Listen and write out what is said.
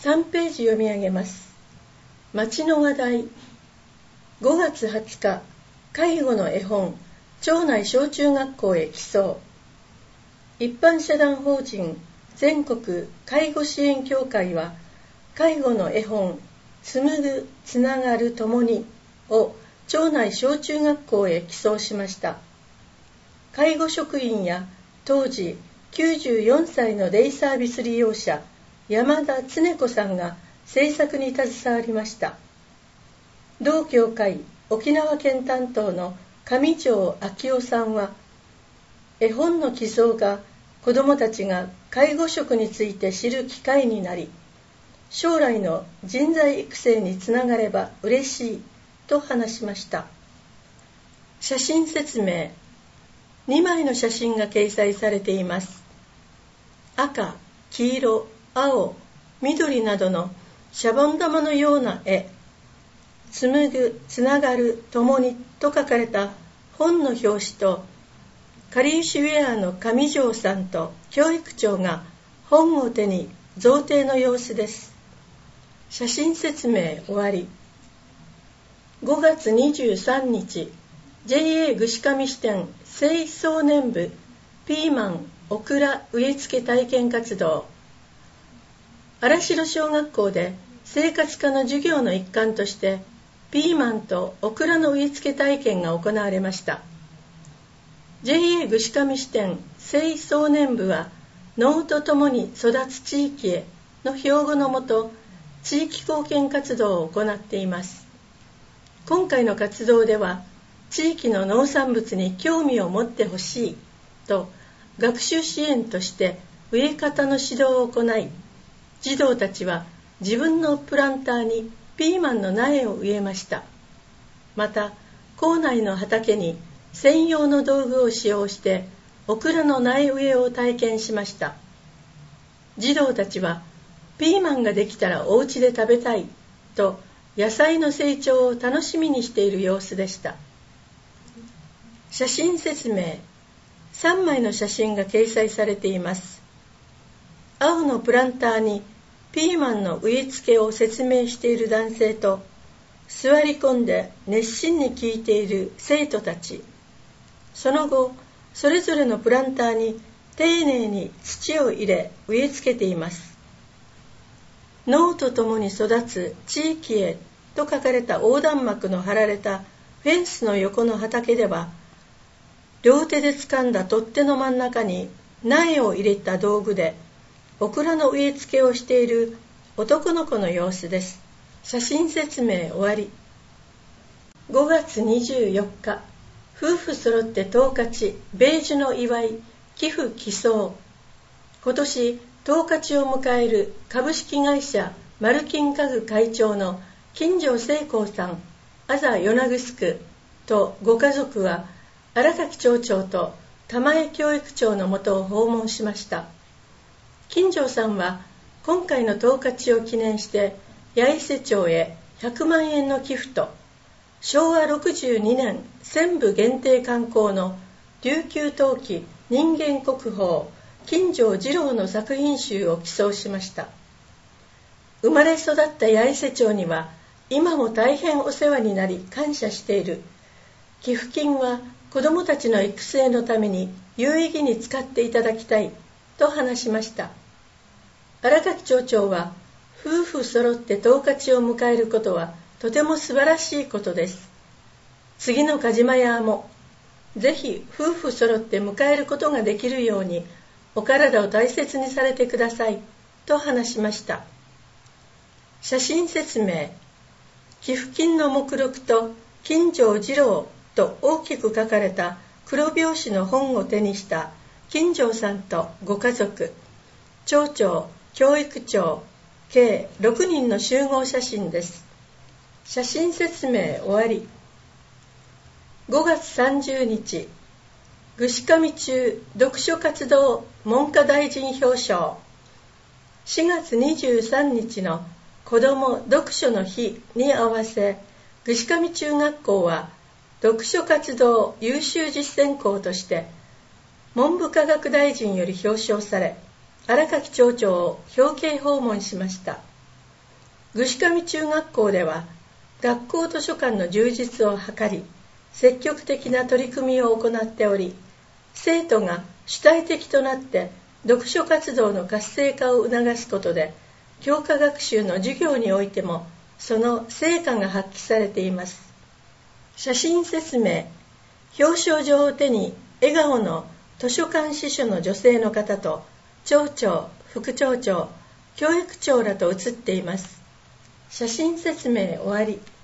3ページ読み上げます。町の話題。5月20日、介護の絵本、町内小中学校へ寄贈。一般社団法人全国介護支援協会は、介護の絵本、紡ぐ、つながる、ともにを町内小中学校へ寄贈しました。介護職員や当時94歳のデイサービス利用者、山田恒子さんが制作に携わりました。同協会沖縄県担当の上条昭夫さんは、絵本の寄贈が子どもたちが介護職について知る機会になり、将来の人材育成につながれば嬉しいと話しました。写真説明。2枚の写真が掲載されています。赤、黄色、青、緑などのシャボン玉のような絵、紡ぐ、つながる、ともにと書かれた本の表紙と、かりゆしウェアの上条さんと教育長が本を手に贈呈の様子です。写真説明終わり。5月23日、JA 串上支店青少年部ピーマン、オクラ植え付け体験活動。荒城小学校で生活科の授業の一環としてピーマンとオクラの植え付け体験が行われました。JA 串上支店青少年部は、農とともに育つ地域への標語のもと、地域貢献活動を行っています。今回の活動では、地域の農産物に興味を持ってほしいと、学習支援として植え方の指導を行い、児童たちは自分のプランターにピーマンの苗を植えました。また、校内の畑に専用の道具を使用してオクラの苗植えを体験しました。児童たちはピーマンができたらお家で食べたいと野菜の成長を楽しみにしている様子でした。写真説明。3枚の写真が掲載されています。青のプランターにピーマンの植え付けを説明している男性と、座り込んで熱心に聞いている生徒たち。その後、それぞれのプランターに丁寧に土を入れ植え付けています。農とともに育つ地域へと書かれた横断幕の張られたフェンスの横の畑では、両手で掴んだ取っ手の真ん中に苗を入れた道具でオクラの植え付けをしている男の子の様子です。写真説明終わり。5月24日、夫婦揃って十勝米寿の祝い寄付寄贈。今年十勝を迎える株式会社マルキン家具会長の金城聖光さん、あざ与那城とご家族は荒垣町長と玉江教育長のもとを訪問しました。金城さんは今回の十勝を記念して八重瀬町へ100万円の寄付と、昭和62年専部限定刊行の琉球陶器人間国宝金城次郎の作品集を寄贈しました。生まれ育った八重瀬町には今も大変お世話になり感謝している。寄付金は子どもたちの育成のために有意義に使っていただきたいと話しました。荒垣町長は、夫婦揃って十勝を迎えることはとても素晴らしいことです。次の鹿島屋もぜひ夫婦揃って迎えることができるようにお体を大切にされてくださいと話しました。写真説明。寄付金の目録と金城次郎と大きく書かれた黒表紙の本を手にした金城さんとご家族、町長、教育長、計6人の集合写真です。写真説明終わり。5月30日、串上中読書活動文科大臣表彰。4月23日の子ども読書の日に合わせ、串上中学校は読書活動優秀実践校として文部科学大臣より表彰され、荒垣町長を表敬訪問しました。 具志上中学校では学校図書館の充実を図り、積極的な取り組みを行っており、生徒が主体的となって読書活動の活性化を促すことで、教科学習の授業においてもその成果が発揮されています。写真説明。表彰状を手に笑顔の図書館司書の女性の方と町長、副町長、教育長らと写っています。写真説明終わり。